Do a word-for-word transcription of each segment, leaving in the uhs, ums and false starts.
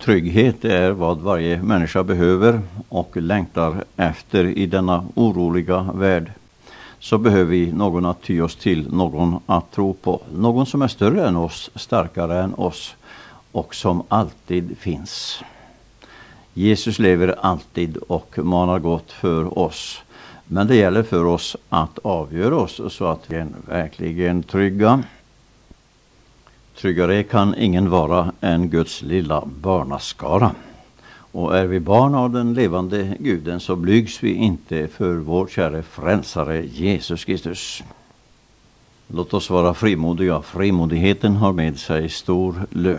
trygghet är vad varje människa behöver och längtar efter i denna oroliga värld, så behöver vi någon att ty oss till, någon att tro på, någon som är större än oss, starkare än oss och som alltid finns. Jesus lever alltid och manar gott för oss, men det gäller för oss att avgöra oss så att vi är verkligen trygga. Tryggare kan ingen vara än Guds lilla barnaskara. Och är vi barn av den levande Guden så blygs vi inte för vår käre frälsare Jesus Kristus. Låt oss vara frimodiga. Frimodigheten har med sig stor lön.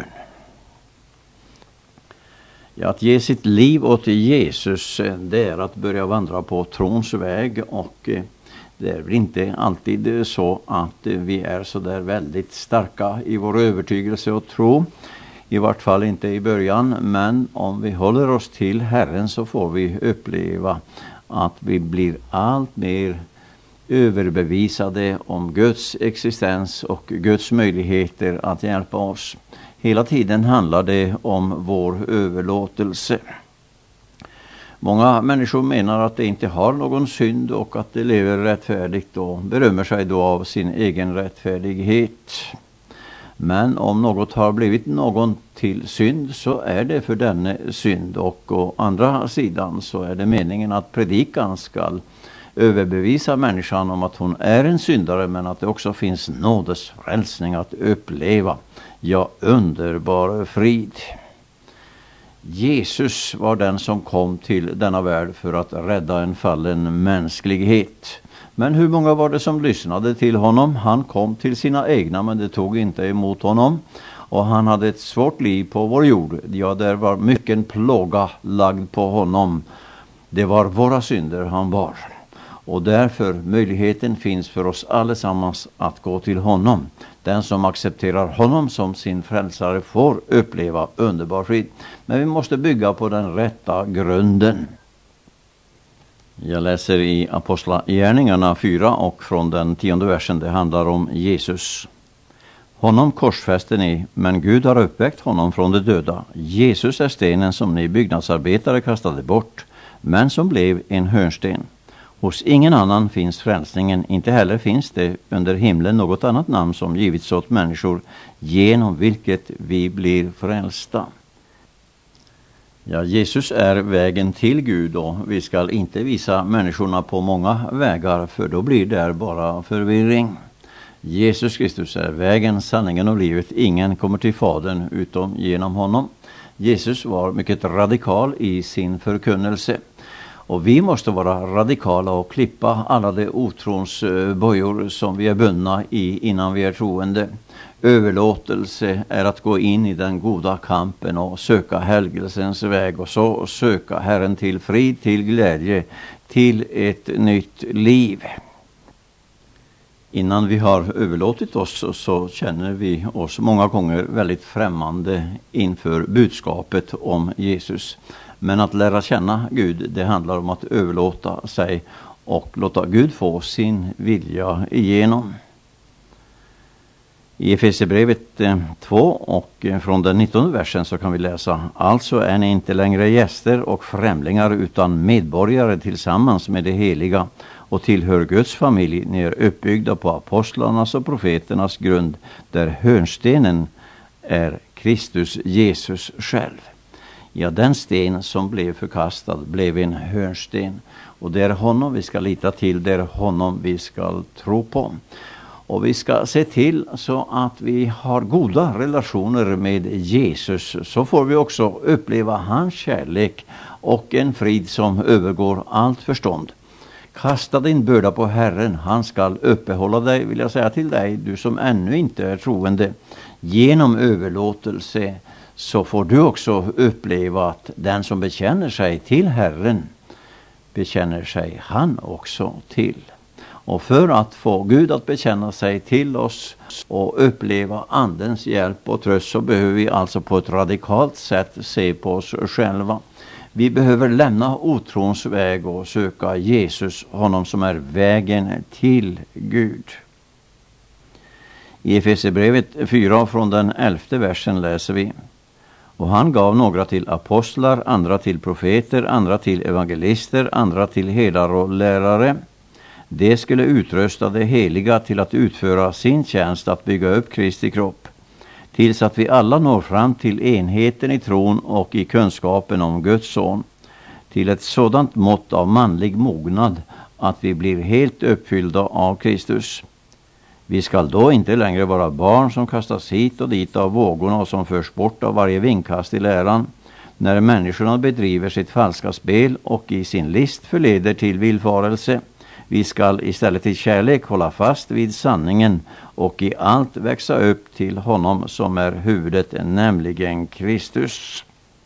Ja, att ge sitt liv åt Jesus, det är att börja vandra på trons väg, och det är väl inte alltid så att vi är så där väldigt starka i vår övertygelse och tro. I vart fall inte i början, men om vi håller oss till Herren så får vi uppleva att vi blir allt mer överbevisade om Guds existens och Guds möjligheter att hjälpa oss. Hela tiden handlar det om vår överlåtelse. Många människor menar att de inte har någon synd och att de lever rättfärdigt och berömmer sig då av sin egen rättfärdighet. Men om något har blivit någon till synd så är det för denne synd, och å andra sidan så är det meningen att predikan ska överbevisa människan om att hon är en syndare, men att det också finns nådesfrälsning att uppleva. Ja, underbar frid. Jesus var den som kom till denna värld för att rädda en fallen mänsklighet. Men hur många var det som lyssnade till honom? Han kom till sina egna, men det tog inte emot honom. Och han hade ett svårt liv på vår jord. Ja, där var mycket plåga lagd på honom. Det var våra synder han bar. Och därför möjligheten finns för oss allesammans att gå till honom. Den som accepterar honom som sin frälsare får uppleva underbar frid. Men vi måste bygga på den rätta grunden. Jag läser i Apostlagärningarna fyra och från den tionde versen. Det handlar om Jesus. Honom korsfäste ni, men Gud har uppväckt honom från de döda. Jesus är stenen som ni byggnadsarbetare kastade bort, men som blev en hörnsten. Hos ingen annan finns frälsningen, inte heller finns det under himlen något annat namn som givits åt människor, genom vilket vi blir frälsta. Ja, Jesus är vägen till Gud, och vi ska inte visa människorna på många vägar, för då blir det bara förvirring. Jesus Kristus är vägen, sanningen och livet. Ingen kommer till Fadern utom genom honom. Jesus var mycket radikal i sin förkunnelse. Och vi måste vara radikala och klippa alla de otrons bojor som vi är bundna i innan vi är troende. Överlåtelse är att gå in i den goda kampen och söka helgelsens väg, och så söka Herren till frid, till glädje, till ett nytt liv. Innan vi har överlåtit oss så känner vi oss många gånger väldigt främmande inför budskapet om Jesus. Men att lära känna Gud, det handlar om att överlåta sig och låta Gud få sin vilja igenom. I Efesierbrevet två och från den nittonde versen så kan vi läsa: Alltså är ni inte längre gäster och främlingar utan medborgare tillsammans med det heliga och tillhör Guds familj. Ni är uppbyggda på apostlarnas och profeternas grund, där hörnstenen är Kristus Jesus själv. Ja, den sten som blev förkastad blev en hörnsten, och det är honom vi ska lita till, det är honom vi ska tro på. Och vi ska se till så att vi har goda relationer med Jesus, så får vi också uppleva hans kärlek och en frid som övergår allt förstånd. Kasta din börda på Herren, han ska uppehålla dig, vill jag säga till dig, du som ännu inte är troende. Genom överlåtelse så får du också uppleva att den som bekänner sig till Herren bekänner sig han också till. Och för att få Gud att bekänna sig till oss och uppleva andens hjälp och tröst så behöver vi alltså på ett radikalt sätt se på oss själva. Vi behöver lämna otrons väg och söka Jesus, honom som är vägen till Gud. I Efesierbrevet fyra från den elfte versen läser vi: Och han gav några till apostlar, andra till profeter, andra till evangelister, andra till herdar och lärare. Det skulle utrusta det heliga till att utföra sin tjänst att bygga upp Kristi kropp, tills att vi alla når fram till enheten i tron och i kunskapen om Guds son, till ett sådant mått av manlig mognad att vi blir helt uppfyllda av Kristus. Vi skall då inte längre vara barn som kastas hit och dit av vågorna och som förs bort av varje vindkast i läran, när människorna bedriver sitt falska spel och i sin list förleder till villfarelse. Vi skall istället i kärlek hålla fast vid sanningen och i allt växa upp till honom som är huvudet, nämligen Kristus.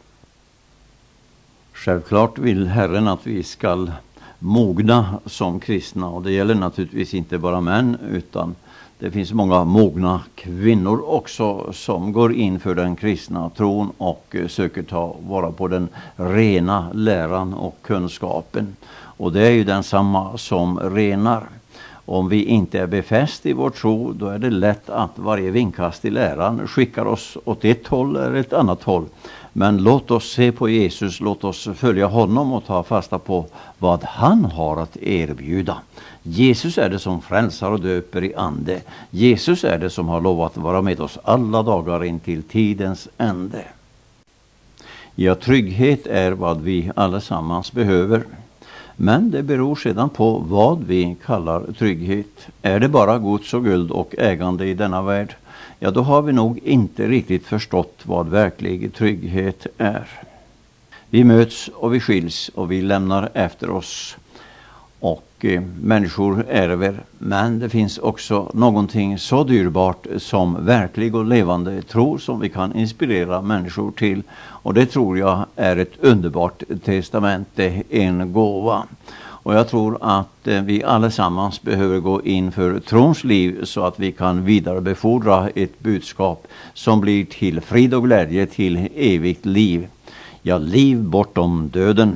Självklart vill Herren att vi ska mogna som kristna, och det gäller naturligtvis inte bara män, utan det finns många mogna kvinnor också som går in för den kristna tron och söker ta vara på den rena läran och kunskapen. Och det är ju densamma som renar. Om vi inte är befäst i vår tro, då är det lätt att varje vinkast i läran skickar oss åt ett håll eller ett annat håll. Men låt oss se på Jesus, låt oss följa honom och ta fasta på vad han har att erbjuda. Jesus är det som frälsar och döper i ande. Jesus är det som har lovat att vara med oss alla dagar in till tidens ände. Ja, trygghet är vad vi allesammans behöver. Men det beror sedan på vad vi kallar trygghet. Är det bara gods och guld och ägande i denna värld? Ja, då har vi nog inte riktigt förstått vad verklig trygghet är. Vi möts och vi skiljs och vi lämnar efter oss. Och eh, människor ärver. Men det finns också någonting så dyrbart som verklig och levande tro som vi kan inspirera människor till. Och det tror jag är ett underbart testamente, en gåva. Och jag tror att eh, vi allesammans behöver gå in för trons liv så att vi kan vidarebefordra ett budskap som blir till frid och glädje, till evigt liv. Ja, liv bortom döden.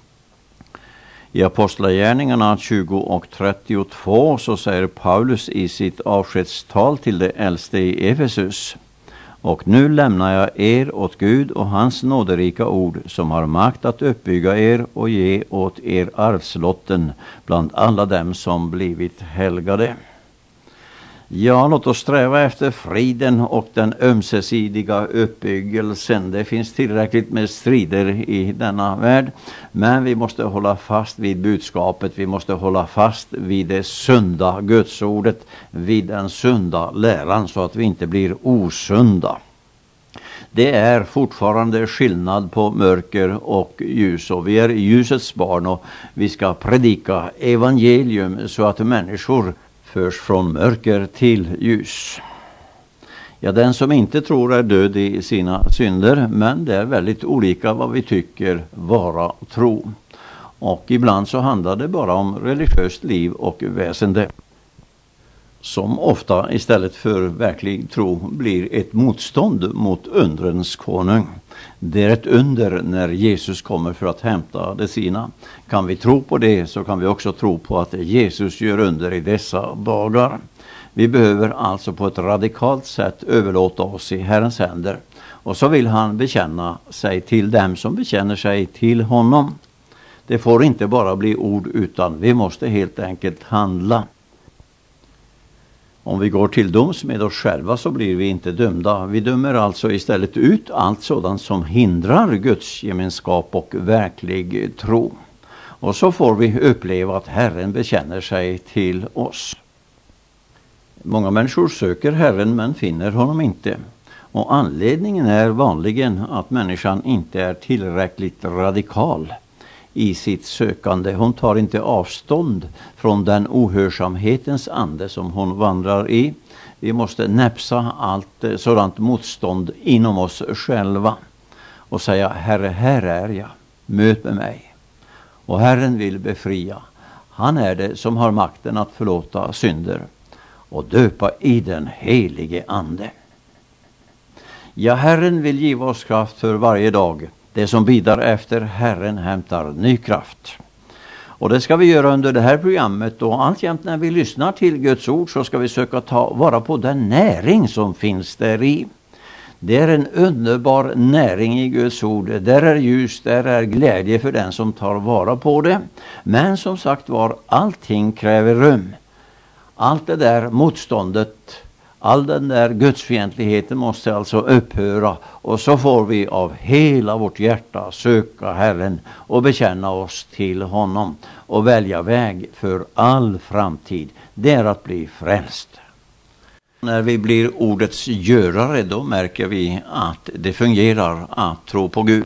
I Apostlagärningarna tjugo och trettiotvå så säger Paulus i sitt avskedstal till de äldste i Efesus: och nu lämnar jag er åt Gud och hans nåderika ord, som har makt att uppbygga er och ge åt er arvslotten bland alla dem som blivit helgade. Ja, låt oss sträva efter friden och den ömsesidiga uppbyggelsen. Det finns tillräckligt med strider i denna värld, men vi måste hålla fast vid budskapet. Vi måste hålla fast vid det sunda Gudsordet, vid den sunda läran, så att vi inte blir osunda. Det är fortfarande skillnad på mörker och ljus, och vi är ljusets barn och vi ska predika evangelium så att människor förs från mörker till ljus. Ja, den som inte tror är död i sina synder, men det är väldigt olika vad vi tycker vara tro. Och ibland så handlar det bara om religiöst liv och väsende, som ofta istället för verklig tro blir ett motstånd mot undrens konung. Det är ett under när Jesus kommer för att hämta det sina. Kan vi tro på det, så kan vi också tro på att Jesus gör under i dessa dagar. Vi behöver alltså på ett radikalt sätt överlåta oss i Herrens händer. Och så vill han bekänna sig till dem som bekänner sig till honom. Det får inte bara bli ord, utan vi måste helt enkelt handla. Om vi går till doms med oss själva så blir vi inte dömda. Vi dömer alltså istället ut allt sådant som hindrar Guds gemenskap och verklig tro. Och så får vi uppleva att Herren bekänner sig till oss. Många människor söker Herren men finner honom inte. Och anledningen är vanligen att människan inte är tillräckligt radikal i sitt sökande. Hon tar inte avstånd från den ohörsamhetens ande som hon vandrar i. Vi måste näpsa allt sådant motstånd inom oss själva och säga: Herre, här är jag, möt med mig. Och Herren vill befria. Han är det som har makten att förlåta synder och döpa i den helige ande. Ja, Herren vill ge oss kraft för varje dag. Det som bidar efter Herren hämtar ny kraft. Och det ska vi göra under det här programmet, och alltjämt när vi lyssnar till Guds ord så ska vi söka ta vara på den näring som finns där i. Det är en underbar näring i Guds ord. Där är ljus, där är glädje för den som tar vara på det. Men som sagt var, allting kräver rum. Allt det där motståndet, all den där gudsfientligheten måste alltså upphöra. Och så får vi av hela vårt hjärta söka Herren och bekänna oss till honom. Och välja väg för all framtid. Det är att bli frälst. När vi blir ordets görare, då märker vi att det fungerar att tro på Gud.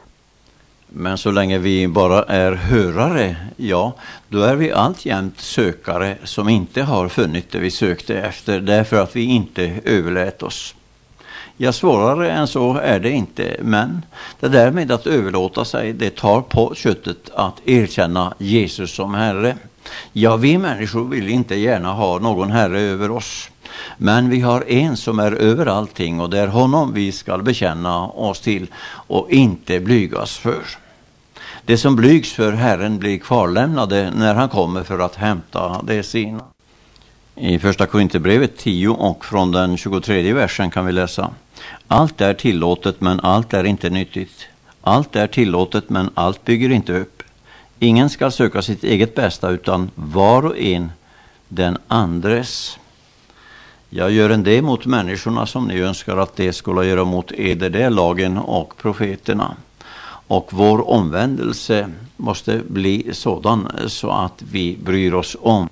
Men så länge vi bara är hörare, ja, då är vi alltjämt sökare som inte har funnit det vi sökte efter, därför att vi inte överlät oss. Ja, svårare än så är det inte, men det där med att överlåta sig, det tar på köttet att erkänna Jesus som Herre. Ja, vi människor vill inte gärna ha någon herre över oss. Men vi har en som är över allting, och det är honom vi ska bekänna oss till och inte blygas för. Det som blygs för Herren blir kvarlämnade när han kommer för att hämta det sina. I första Korinthierbrevet tio och från den tjugotredje versen kan vi läsa: allt är tillåtet, men allt är inte nyttigt. Allt är tillåtet, men allt bygger inte upp. Ingen ska söka sitt eget bästa, utan var och en den andres. Jag gör en det mot människorna som ni önskar att det skulle göra mot eder, det är lagen och profeterna. Och vår omvändelse måste bli sådan så att vi bryr oss om.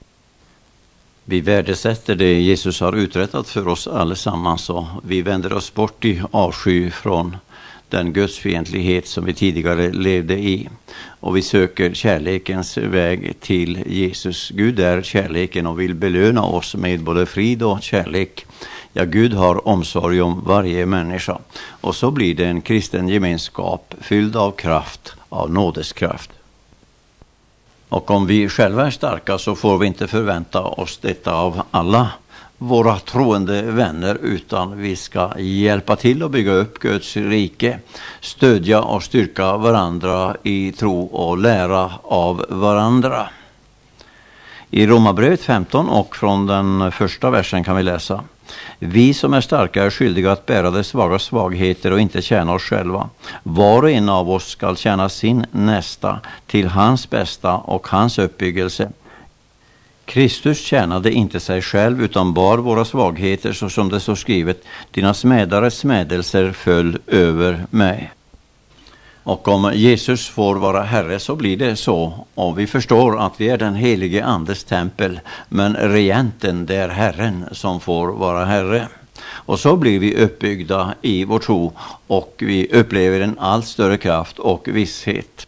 Vi värdesätter det Jesus har uträttat för oss allesammans, så vi vänder oss bort i avsky från den gudsfientlighet som vi tidigare levde i. Och vi söker kärlekens väg till Jesus. Gud är kärleken och vill belöna oss med både frid och kärlek. Ja, Gud har omsorg om varje människa. Och så blir det en kristen gemenskap fylld av kraft, av nådeskraft. Och om vi själva är starka, så får vi inte förvänta oss detta av alla våra troende vänner, utan vi ska hjälpa till att bygga upp Guds rike, stödja och styrka varandra i tro och lära av varandra. I Romarbrevet femton och från den första versen kan vi läsa: vi som är starka är skyldiga att bära de svaga svagheter och inte tjäna oss själva. Var och en av oss ska tjäna sin nästa till hans bästa och hans uppbyggelse. Kristus tjänade inte sig själv, utan bar våra svagheter, så som det står skrivet: dina smädares smädelser föll över mig. Och om Jesus får vara Herre, så blir det så. Och vi förstår att vi är den helige Andes tempel, men regenten, det är Herren som får vara Herre. Och så blir vi uppbyggda i vår tro, och vi upplever en allt större kraft och visshet.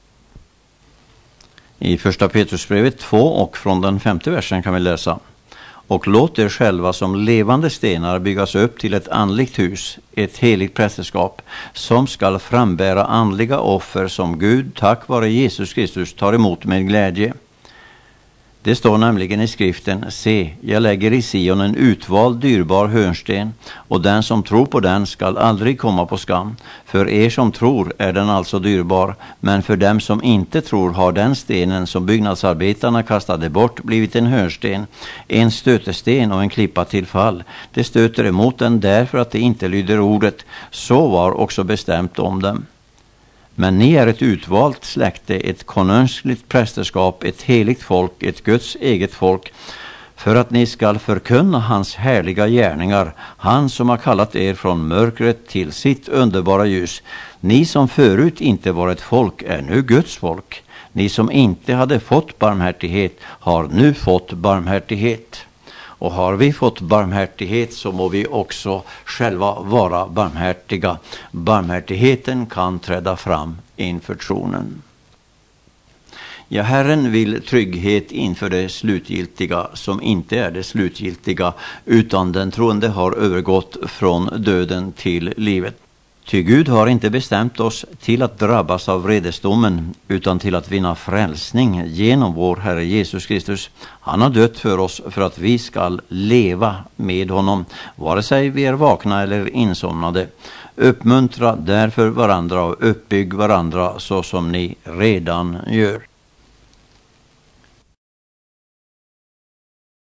I första Petrusbrevet två och från den femte versen kan vi läsa: och låt er själva som levande stenar byggas upp till ett andligt hus, ett heligt prästerskap, som skall frambära andliga offer som Gud tack vare Jesus Kristus tar emot med glädje. Det står nämligen i skriften: se, jag lägger i Sion en utvald dyrbar hörnsten, och den som tror på den skall aldrig komma på skam. För er som tror är den alltså dyrbar, men för dem som inte tror har den stenen som byggnadsarbetarna kastade bort blivit en hörnsten, en stötesten och en klippa till fall. Det stöter emot den därför att det inte lyder ordet, så var också bestämt om dem. Men ni är ett utvalt släkte, ett konungsligt prästerskap, ett heligt folk, ett Guds eget folk, för att ni skall förkunna hans härliga gärningar, han som har kallat er från mörkret till sitt underbara ljus. Ni som förut inte var ett folk är nu Guds folk. Ni som inte hade fått barmhärtighet har nu fått barmhärtighet. Och har vi fått barmhärtighet, så må vi också själva vara barmhärtiga. Barmhärtigheten kan träda fram inför tronen. Ja, Herren vill trygghet inför det slutgiltiga, som inte är det slutgiltiga, utan den troende har övergått från döden till livet. Ty Gud har inte bestämt oss till att drabbas av vredesdomen, utan till att vinna frälsning genom vår Herre Jesus Kristus. Han har dött för oss för att vi ska leva med honom, vare sig vi är vakna eller insomnade. Uppmuntra därför varandra och uppbygg varandra så som ni redan gör.